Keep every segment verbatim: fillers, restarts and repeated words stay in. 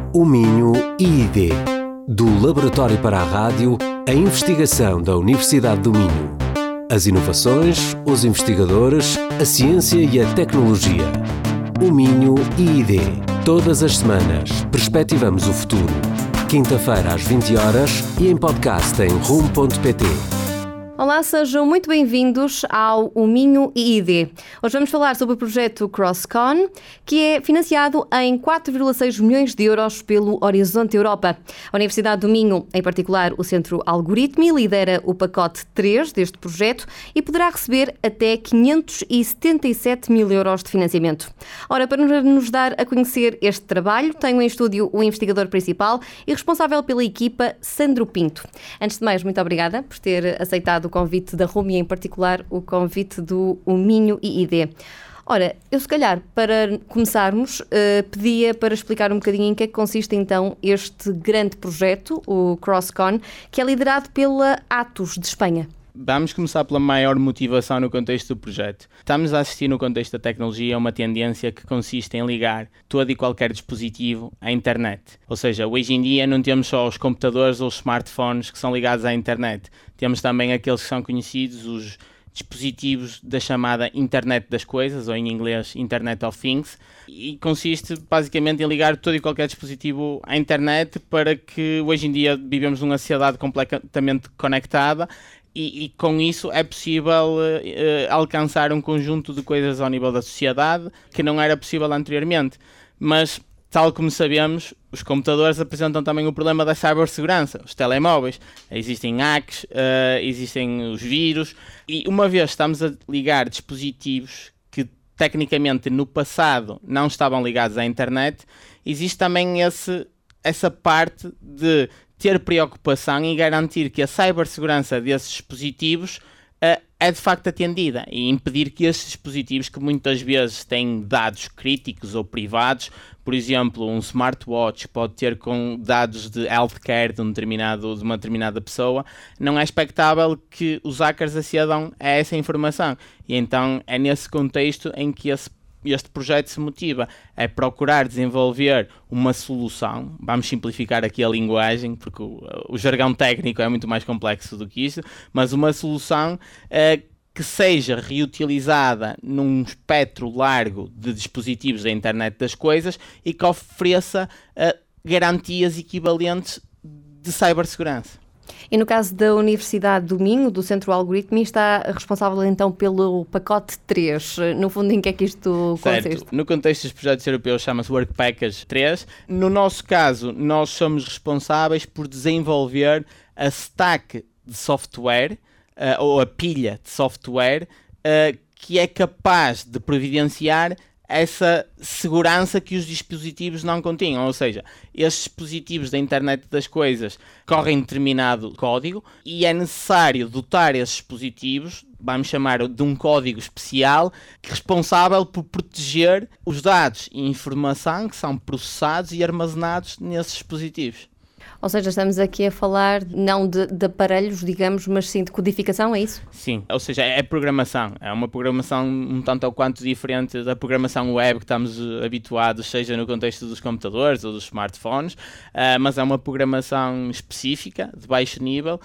O Minho I I D. Do Laboratório para a Rádio, a investigação da Universidade do Minho. As inovações, os investigadores, a ciência e a tecnologia. O Minho I I D. Todas as semanas, perspectivamos o futuro. Quinta-feira às vinte horas e em podcast em rumo ponto pt. Olá, sejam muito bem-vindos ao O Minho I I D. Hoje vamos falar sobre o projeto CrossCon, que é financiado em quatro vírgula seis milhões de euros pelo Horizonte Europa. A Universidade do Minho, em particular o Centro Algoritmi, lidera o pacote três deste projeto e poderá receber até quinhentos e setenta e sete mil euros de financiamento. Ora, para nos dar a conhecer este trabalho, tenho em estúdio o investigador principal e responsável pela equipa, Sandro Pinto. Antes de mais, muito obrigada por ter aceitado o convite da Rumi, em particular o convite do O Minho I I D. Ora, eu se calhar, para começarmos, uh, pedia para explicar um bocadinho em que é que consiste então este grande projeto, o CrossCon, que é liderado pela Atos de Espanha. Vamos começar pela maior motivação no contexto do projeto. Estamos a assistir no contexto da tecnologia a uma tendência que consiste em ligar todo e qualquer dispositivo à internet. Ou seja, hoje em dia não temos só os computadores ou os smartphones que são ligados à internet. Temos também aqueles que são conhecidos, os dispositivos da chamada Internet das Coisas, ou em inglês Internet of Things, e consiste basicamente em ligar todo e qualquer dispositivo à internet para que hoje em dia vivemos numa sociedade completamente conectada. E, e com isso é possível uh, alcançar um conjunto de coisas ao nível da sociedade que não era possível anteriormente. Mas, tal como sabemos, os computadores apresentam também o problema da cibersegurança, os telemóveis. Existem hacks, uh, existem os vírus, e uma vez estamos a ligar dispositivos que tecnicamente no passado não estavam ligados à internet, existe também esse, essa parte de ter preocupação em garantir que a cibersegurança desses dispositivos uh, é de facto atendida e impedir que esses dispositivos, que muitas vezes têm dados críticos ou privados, por exemplo, um smartwatch pode ter com dados de healthcare de, um determinado, de uma determinada pessoa, não é expectável que os hackers acedam a essa informação. E então é nesse contexto em que esse Este projeto se motiva a procurar desenvolver uma solução, vamos simplificar aqui a linguagem, porque o, o jargão técnico é muito mais complexo do que isso, mas uma solução uh, que seja reutilizada num espectro largo de dispositivos da internet das coisas e que ofereça uh, garantias equivalentes de cibersegurança. E no caso da Universidade do Minho, do Centro Algoritmi, está responsável então pelo pacote três. No fundo, em que é que isto consiste? Certo. No contexto dos projetos europeus chama-se Work Package três. No nosso caso, nós somos responsáveis por desenvolver a stack de software, uh, ou a pilha de software, uh, que é capaz de providenciar essa segurança que os dispositivos não continham. Ou seja, estes dispositivos da internet das coisas correm determinado código e é necessário dotar esses dispositivos, vamos chamar de um código especial, responsável por proteger os dados e informação que são processados e armazenados nesses dispositivos. Ou seja, estamos aqui a falar não de, de aparelhos, digamos, mas sim de codificação, é isso? Sim, ou seja, é programação. É uma programação um tanto ou quanto diferente da programação web que estamos habituados, seja no contexto dos computadores ou dos smartphones, uh, mas é uma programação específica, de baixo nível,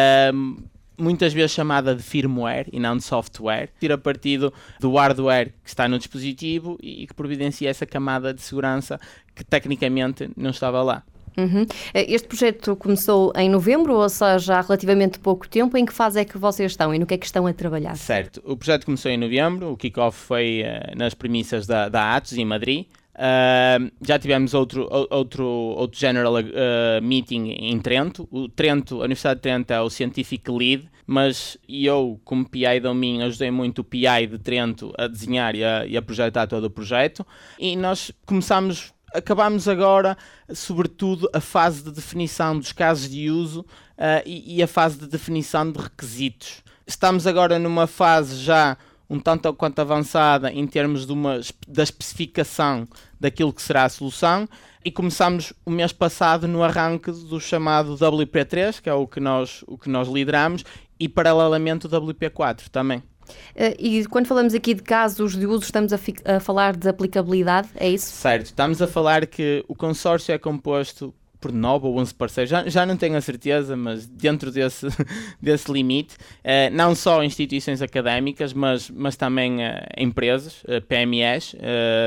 uh, muitas vezes chamada de firmware e não de software, tira partido do hardware que está no dispositivo e que providencia essa camada de segurança que tecnicamente não estava lá. Uhum. Este projeto começou em novembro, ou seja, há relativamente pouco tempo. Em que fase é que vocês estão e no que é que estão a trabalhar? Certo, o projeto começou em novembro, o kick-off foi uh, nas premissas da, da Atos, em Madrid. Uh, já tivemos outro, outro, outro General uh, Meeting em Trento. O Trento, a Universidade de Trento é o Scientific Lead, mas eu, como P I da minha, ajudei muito o P I de Trento a desenhar e a, e a projetar todo o projeto. E nós começámos... Acabámos agora, sobretudo, a fase de definição dos casos de uso uh, e, e a fase de definição de requisitos. Estamos agora numa fase já um tanto ou quanto avançada em termos de uma, da especificação daquilo que será a solução e começámos o mês passado no arranque do chamado W P três, que é o que nós, o que nós lideramos, e paralelamente o W P quatro também. E quando falamos aqui de casos de uso, estamos a, fi- a falar de aplicabilidade, é isso? Certo, estamos a falar que o consórcio é composto por nove ou onze parceiros, já, já não tenho a certeza, mas dentro desse, desse limite, eh, não só instituições académicas, mas, mas também eh, empresas, eh, P M Es, eh,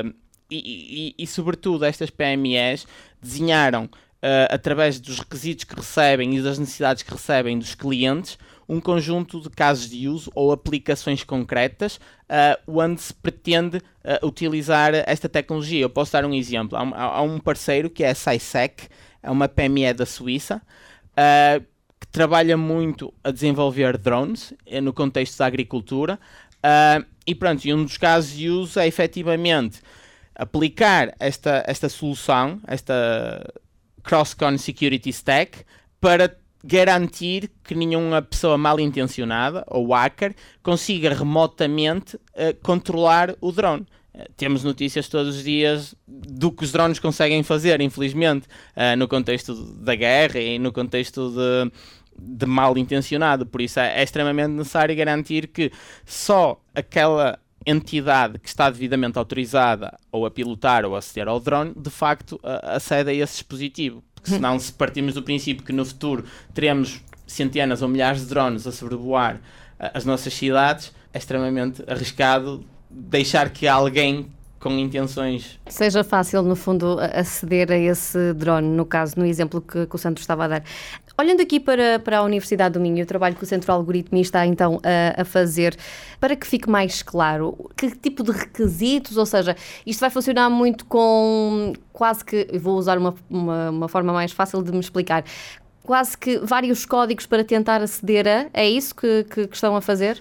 e, e, e sobretudo estas P M Es desenharam, eh, através dos requisitos que recebem e das necessidades que recebem dos clientes, um conjunto de casos de uso ou aplicações concretas uh, onde se pretende uh, utilizar esta tecnologia. Eu posso dar um exemplo. Há um, há um parceiro que é a SciSec, é uma P M E da Suíça, uh, que trabalha muito a desenvolver drones uh, no contexto da agricultura. Uh, e pronto, e um dos casos de uso é efetivamente aplicar esta, esta solução, esta Crosscon Security Stack, para garantir que nenhuma pessoa mal intencionada ou hacker consiga remotamente uh, controlar o drone. Uh, temos notícias todos os dias do que os drones conseguem fazer, infelizmente, uh, no contexto da guerra e no contexto de, de mal intencionado. Por isso é, é extremamente necessário garantir que só aquela entidade que está devidamente autorizada ou a pilotar ou a aceder ao drone, de facto, uh, acede a esse dispositivo. Senão, se partimos do princípio que no futuro teremos centenas ou milhares de drones a sobrevoar uh, as nossas cidades, é extremamente arriscado deixar que alguém com intenções... Seja fácil, no fundo, aceder a esse drone, no caso, no exemplo que, que o Sandro estava a dar. Olhando aqui para, para a Universidade do Minho, o trabalho que o Centro Algoritmi está então a, a fazer, para que fique mais claro, que tipo de requisitos, ou seja, isto vai funcionar muito com quase que, vou usar uma, uma, uma forma mais fácil de me explicar, quase que vários códigos para tentar aceder a, é isso que, que, que estão a fazer?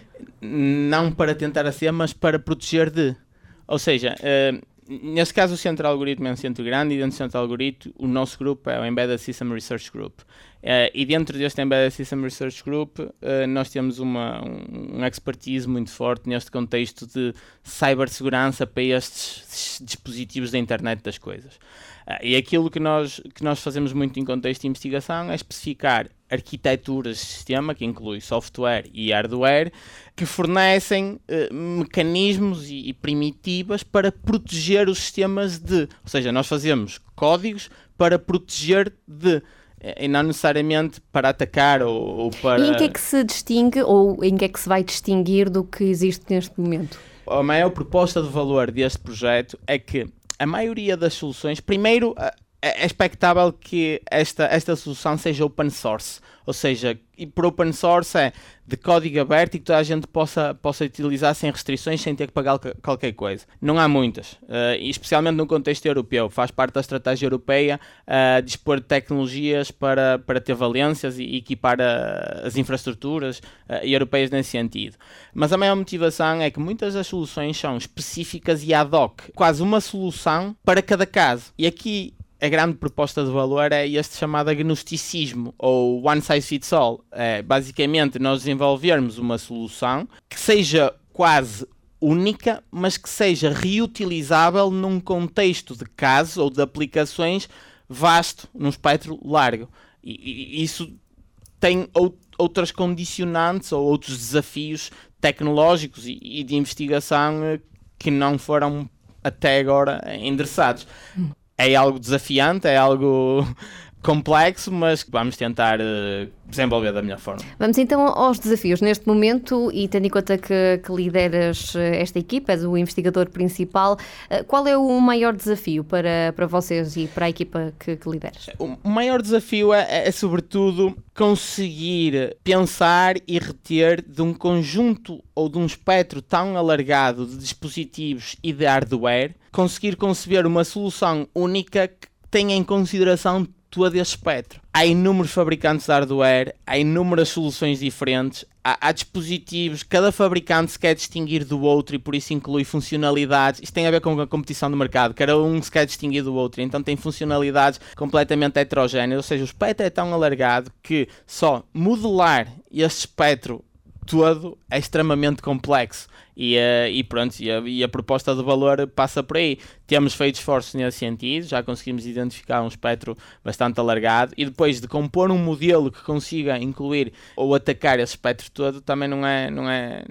Não para tentar aceder, mas para proteger de... Ou seja, uh, neste caso o Centro Algoritmi é um centro grande e dentro do Centro Algoritmi o nosso grupo é o Embedded System Research Group. Uh, e dentro deste Embedded System Research Group uh, nós temos uma, um, um expertise muito forte neste contexto de cibersegurança para estes dispositivos da internet das coisas. Uh, e aquilo que nós, que nós fazemos muito em contexto de investigação é especificar arquiteturas de sistema, que inclui software e hardware, que fornecem uh, mecanismos e, e primitivas para proteger os sistemas de... Ou seja, nós fazemos códigos para proteger de... e não necessariamente para atacar ou, ou para... E em que é que se distingue ou em que é que se vai distinguir do que existe neste momento? A maior proposta de valor deste projeto é que a maioria das soluções... Primeiro, é expectável que esta, esta solução seja open source. Ou seja, e por open source é de código aberto e que toda a gente possa, possa utilizar sem restrições, sem ter que pagar qualquer coisa. Não há muitas, uh, e especialmente no contexto europeu. Faz parte da estratégia europeia uh, dispor de tecnologias para, para ter valências e equipar uh, as infraestruturas uh, europeias nesse sentido. Mas a maior motivação é que muitas das soluções são específicas e ad hoc. Quase uma solução para cada caso. E aqui... a grande proposta de valor é este chamado agnosticismo, ou one size fits all. É, basicamente, nós desenvolvermos uma solução que seja quase única, mas que seja reutilizável num contexto de casos ou de aplicações vasto, num espectro largo. E, e isso tem ou, outras condicionantes ou outros desafios tecnológicos e, e de investigação que não foram até agora endereçados. Hum. É algo desafiante, é algo complexo, mas vamos tentar uh, desenvolver da melhor forma. Vamos então aos desafios neste momento e tendo em conta que, que lideras esta equipa, és o investigador principal, uh, qual é o maior desafio para, para vocês e para a equipa que, que lideras? O maior desafio é, é sobretudo conseguir pensar e reter de um conjunto ou de um espectro tão alargado de dispositivos e de hardware, conseguir conceber uma solução única que tenha em consideração todo esse espectro. Há inúmeros fabricantes de hardware, há inúmeras soluções diferentes, há, há dispositivos, cada fabricante se quer distinguir do outro e por isso inclui funcionalidades. Isto tem a ver com a competição do mercado, cada um se quer distinguir do outro, então tem funcionalidades completamente heterogéneas, ou seja, o espectro é tão alargado que só modelar este espectro todo é extremamente complexo. E, uh, e pronto, e a, e a proposta de valor passa por aí. Temos feito esforços nesse sentido, já conseguimos identificar um espectro bastante alargado e depois de compor um modelo que consiga incluir ou atacar esse espectro todo também não é, não é,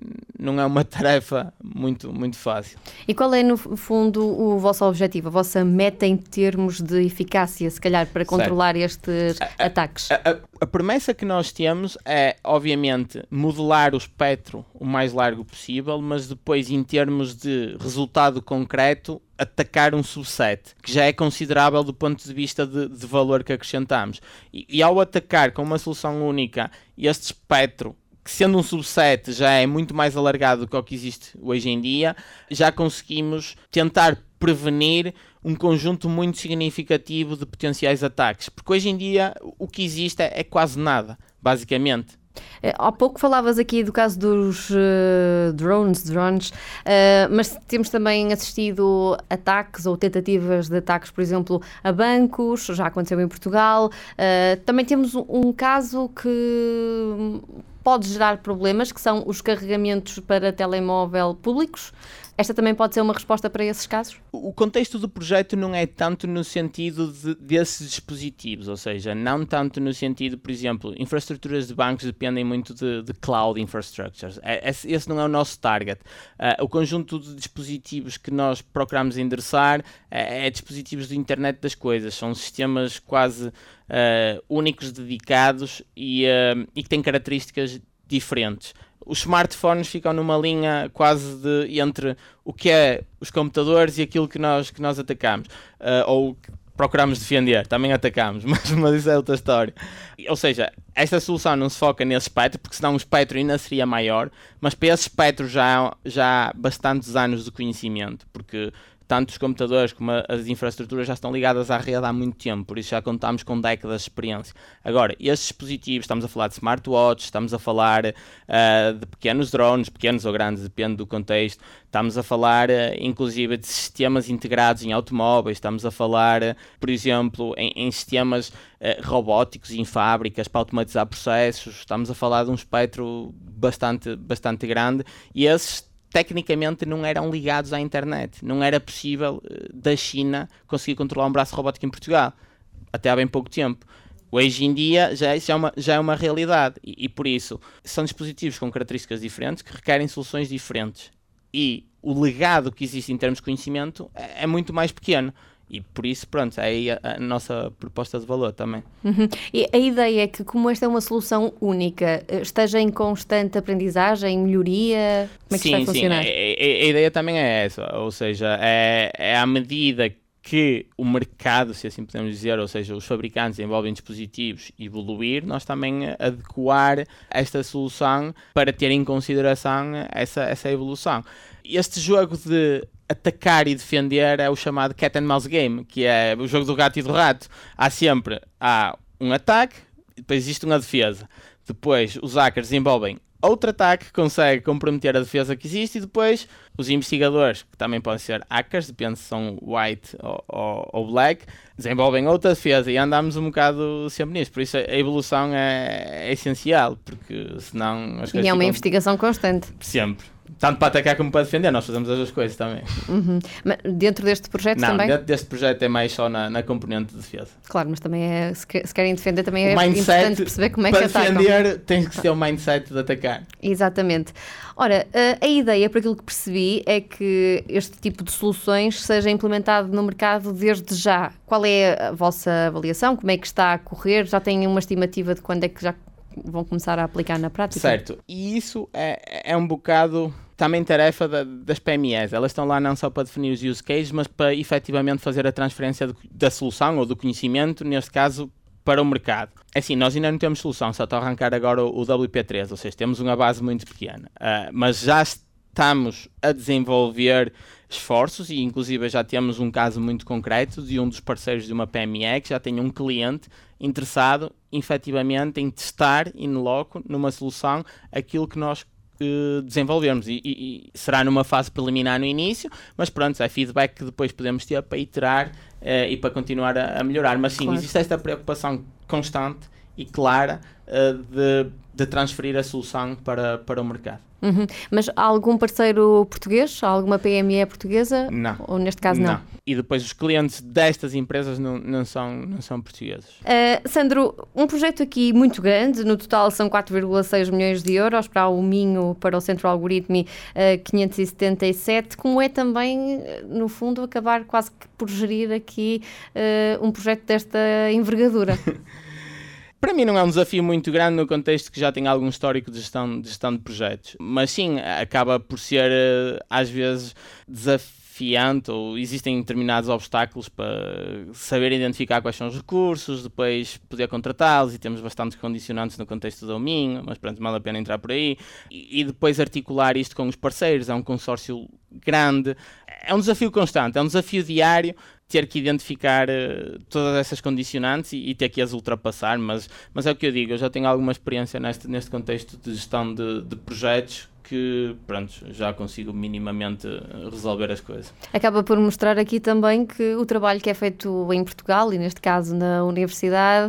não é uma tarefa muito, muito fácil. E qual é, no fundo, o vosso objetivo, a vossa meta em termos de eficácia, se calhar, para controlar certo. estes a, ataques? A, a, a promessa que nós temos é, obviamente, modelar o espectro o mais largo possível, mas depois, em termos de resultado concreto, atacar um subset, que já é considerável do ponto de vista de, de valor que acrescentamos. E, e ao atacar com uma solução única este espectro, que sendo um subset já é muito mais alargado do que o que existe hoje em dia, já conseguimos tentar prevenir um conjunto muito significativo de potenciais ataques. Porque hoje em dia o que existe é, é quase nada, basicamente. Há pouco falavas aqui do caso dos uh, drones, drones uh, mas temos também assistido ataques ou tentativas de ataques, por exemplo, a bancos, já aconteceu em Portugal. Uh, também temos um, um caso que pode gerar problemas, que são os carregamentos para telemóvel públicos. Esta também pode ser uma resposta para esses casos? O contexto do projeto não é tanto no sentido de, desses dispositivos, ou seja, não tanto no sentido, por exemplo, infraestruturas de bancos dependem muito de, de cloud infrastructures. Esse, esse não é o nosso target. Uh, o conjunto de dispositivos que nós procuramos endereçar é, é dispositivos de internet das coisas, são sistemas quase uh, únicos, dedicados e, uh, e que têm características diferentes. Os smartphones ficam numa linha quase de entre o que é os computadores e aquilo que nós, que nós atacamos, uh, ou procuramos defender, também atacamos, mas, mas isso é outra história. Ou seja, esta solução não se foca nesse espectro, porque senão o espectro ainda seria maior, mas para esse espectro já, já há bastantes anos de conhecimento, porque tanto os computadores como as infraestruturas já estão ligadas à rede há muito tempo, por isso já contamos com décadas de experiência. Agora, estes dispositivos, estamos a falar de smartwatches, estamos a falar uh, de pequenos drones, pequenos ou grandes, depende do contexto, estamos a falar uh, inclusive de sistemas integrados em automóveis, estamos a falar, uh, por exemplo, em, em sistemas uh, robóticos em fábricas para automatizar processos, estamos a falar de um espectro bastante, bastante grande, e esses tecnicamente não eram ligados à internet. Não era possível uh, da China conseguir controlar um braço robótico em Portugal, até há bem pouco tempo. Hoje em dia já, já, é, uma, já é uma realidade e, e por isso são dispositivos com características diferentes que requerem soluções diferentes. E o legado que existe em termos de conhecimento é, é muito mais pequeno. E por isso, pronto, é aí a, a nossa proposta de valor também. Uhum. E a ideia é que, como esta é uma solução única, esteja em constante aprendizagem, melhoria? Como é que sim, está a funcionar? Sim, a, a, a ideia também é essa. Ou seja, é, é à medida que o mercado, se assim podemos dizer, ou seja, os fabricantes envolvem dispositivos evoluir, nós também adequar esta solução para ter em consideração essa, essa evolução. Este jogo de atacar e defender é o chamado cat and mouse game, que é o jogo do gato e do rato. Há sempre há um ataque, depois existe uma defesa. Depois os hackers desenvolvem outro ataque que consegue comprometer a defesa que existe e depois os investigadores, que também podem ser hackers, depende se são white ou, ou, ou black, desenvolvem outra defesa e andamos um bocado sempre nisso. Por isso a evolução é, é essencial, porque senão as coisas E é uma ficam... investigação constante. Sempre. Tanto para atacar como para defender, nós fazemos as duas coisas também. Uhum. Mas dentro deste projeto não, também? Não, dentro deste projeto é mais só na, na componente de defesa. Claro, mas também é, se, que, se querem defender também é mindset, importante perceber como é que atacam. Para defender tens que ter o mindset de atacar. Exatamente. Ora, a ideia, por aquilo que percebi, é que este tipo de soluções seja implementado no mercado desde já. Qual é a vossa avaliação? Como é que está a correr? Já têm uma estimativa de quando é que já vão começar a aplicar na prática? Certo. E isso é, é um bocado também tarefa da, das P M Es. Elas estão lá não só para definir os use cases, mas para efetivamente fazer a transferência do, da solução ou do conhecimento, neste caso, para o mercado. Assim, nós ainda não temos solução, só está a arrancar agora o, o W P três, ou seja, temos uma base muito pequena. Uh, mas já estamos a desenvolver esforços e inclusive já temos um caso muito concreto de um dos parceiros de uma P M E que já tem um cliente interessado efetivamente em testar in loco numa solução aquilo que nós uh, desenvolvermos e, e, e será numa fase preliminar no início, mas pronto, é feedback que depois podemos ter para iterar uh, e para continuar a, a melhorar, mas sim, claro. Existe esta preocupação constante e clara uh, de, de transferir a solução para, para o mercado. Uhum. Mas há algum parceiro português? Há alguma P M E portuguesa? Não. Ou neste caso não? Não. E depois os clientes destas empresas não, não, são, não são portugueses. Uh, Sandro, um projeto aqui muito grande, no total são quatro vírgula seis milhões de euros para o Minho, para o Centro Algoritmi uh, quinhentos e setenta e sete. Como é também, no fundo, acabar quase que por gerir aqui uh, um projeto desta envergadura? Para mim não é um desafio muito grande no contexto que já tem algum histórico de gestão de, gestão de projetos, mas sim, acaba por ser às vezes desafiante ou existem determinados obstáculos para saber identificar quais são os recursos, depois poder contratá-los e temos bastantes condicionantes no contexto do Minho, mas pronto, vale a pena entrar por aí e, e depois articular isto com os parceiros, é um consórcio grande, é um desafio constante, é um desafio diário ter que identificar uh, todas essas condicionantes e, e ter que as ultrapassar, mas, mas é o que eu digo, eu já tenho alguma experiência neste, neste contexto de gestão de, de projetos que, pronto, já consigo minimamente resolver as coisas. Acaba por mostrar aqui também que o trabalho que é feito em Portugal, e neste caso na universidade,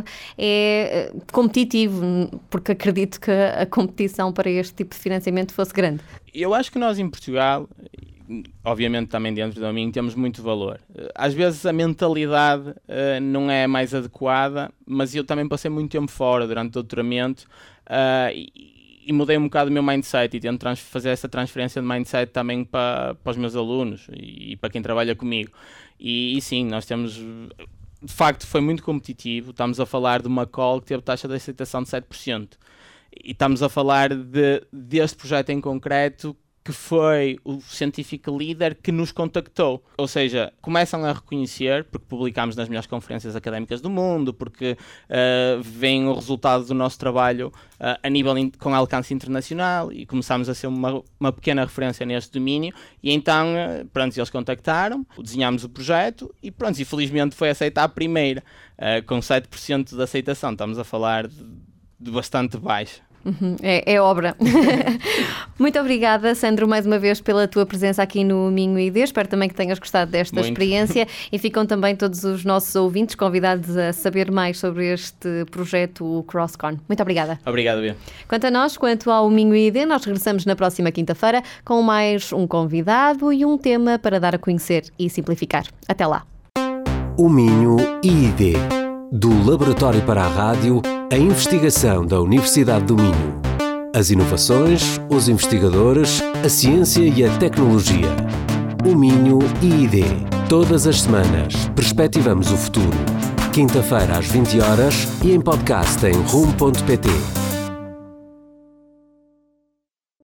é competitivo, porque acredito que a competição para este tipo de financiamento fosse grande. Eu acho que nós em Portugal, obviamente também dentro do Minho, temos muito valor. Às vezes a mentalidade uh, não é mais adequada, mas eu também passei muito tempo fora durante o doutoramento uh, e, e mudei um bocado o meu mindset e tento trans- fazer essa transferência de mindset também para, para os meus alunos e, e para quem trabalha comigo. E, e sim, nós temos... De facto, foi muito competitivo. Estamos a falar de uma call que teve taxa de aceitação de sete por cento. E estamos a falar de, deste projeto em concreto que foi o Scientific Leader que nos contactou. Ou seja, começam a reconhecer, porque publicámos nas melhores conferências académicas do mundo, porque uh, vem o resultado do nosso trabalho uh, a nível in- com alcance internacional e começámos a ser uma, uma pequena referência neste domínio e então, uh, pronto, eles contactaram, desenhámos o projeto e pronto, e felizmente foi aceita a primeira, uh, com sete por cento de aceitação. Estamos a falar de, de bastante baixo. Uhum, é, é obra. Muito obrigada, Sandro, mais uma vez pela tua presença aqui no Minho I D. Espero também que tenhas gostado desta Muito. experiência e ficam também todos os nossos ouvintes convidados a saber mais sobre este projeto, o CrossCon. Muito obrigada. Obrigado, Bia. Quanto a nós, quanto ao Minho I D, nós regressamos na próxima quinta-feira com mais um convidado e um tema para dar a conhecer e simplificar. Até lá. O Minho I D, do Laboratório para a Rádio, a investigação da Universidade do Minho. As inovações, os investigadores, a ciência e a tecnologia. O Minho I D. Todas as semanas, perspectivamos o futuro. Quinta-feira às vinte horas e em podcast em rumo ponto pt.